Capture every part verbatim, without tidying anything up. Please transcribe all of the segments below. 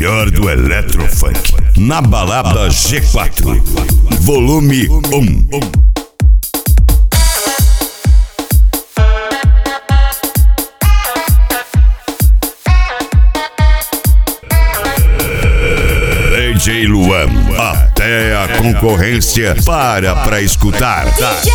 melhor do Eletrofunk na balada G quatro, volume um. D J Luan, até a concorrência para pra escutar. D J!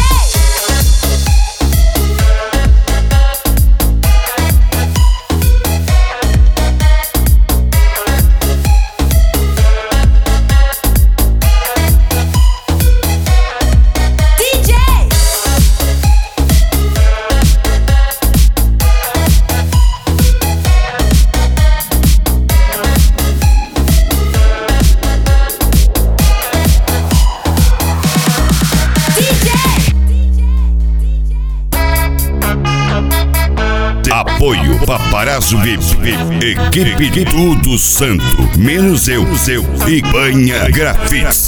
Apoio Paparazzo V I P, equipe Tudo Santo, menos eu, eu e Banha Grafite.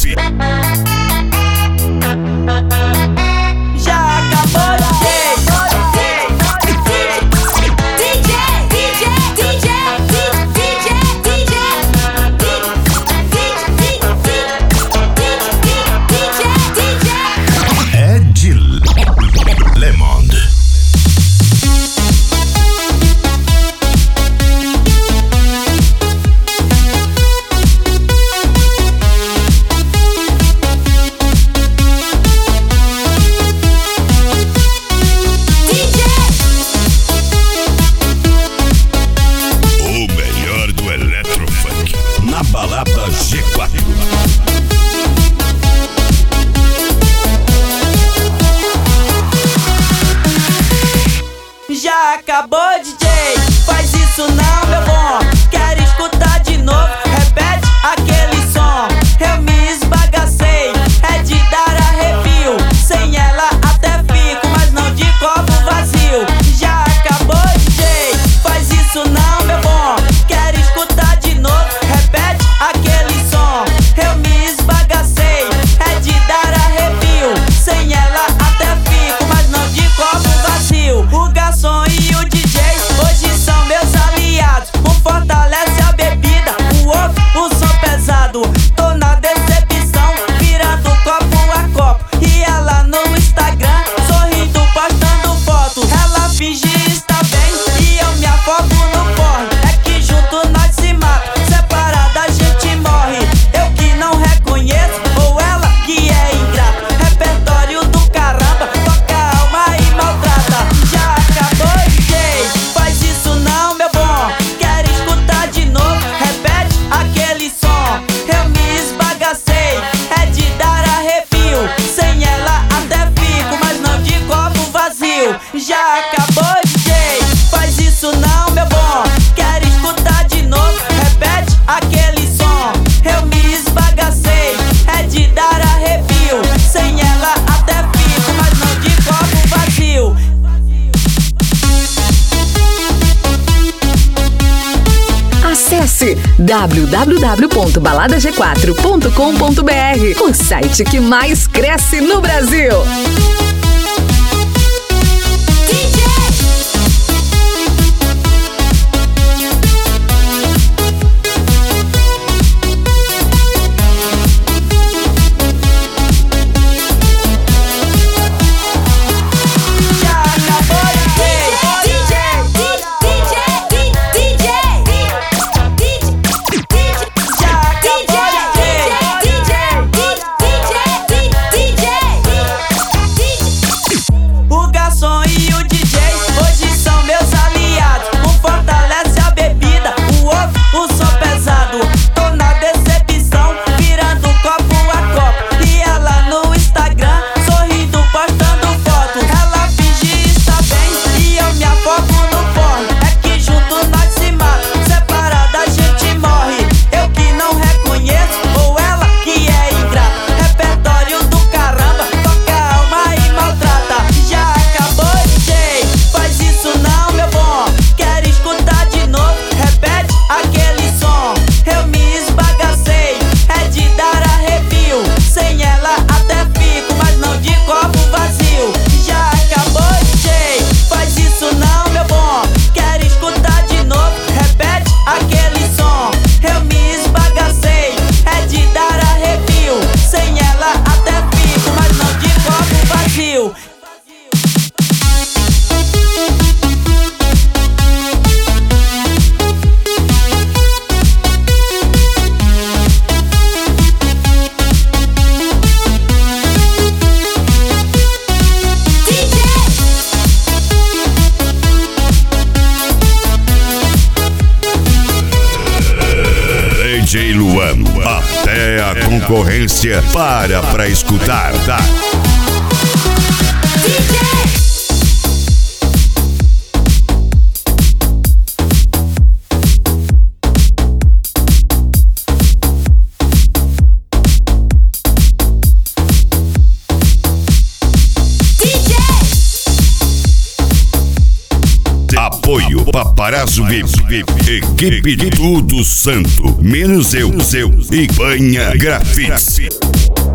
Já acabou de D J, D J, D J, D J, Ed Lemond. Na balada G quatro. Já acabou, D J, faz isso não, meu bom. Quero escutar de novo, repete aquele som. Eu me esbagacei, é de dar arrepio. Sem ela até fico, mas não de copo vazio. Já acabou, D J, faz isso não, meu bom. Quero escutar de novo, repete aquele som. Eu me esbagacei, é de dar arrepio. Sem ela até fico, mas não de copo vazio. O garçom e o D J hoje são meus aliados. Um fortalece a bebida, o outro o som pesado. Tô na decepção, virando copo a copo. E ela no Instagram, sorrindo, postando foto. Ela finge estar bem e eu me afogo no porre. É que junto nós se mata, separada a gente morre. Eu que não reconheço, ou ela que é ingrata. Repertório do caramba, toca a alma e maltrata. Já acabou, D J, faz isso não, meu bom. Quero escutar de novo, repete aquele som. Eu me esbagacei, é de dar arrepio. Sem ela até fico, mas não de copo vazio. Já acabou, D J, faz isso não, meu bom. Quero escutar de novo, repete aquele som. Eu me esbagacei, é de dar arrepio. Sem ela até fico, mas não de copo vazio. Acesse w w w ponto balada g quatro ponto com ponto b r, o site que mais cresce no Brasil. D J J Luan, até a concorrência para pra escutar. Apoio Paparazzo V I P, equipe de tudo santo, menos eu, eu e Banha Grafite.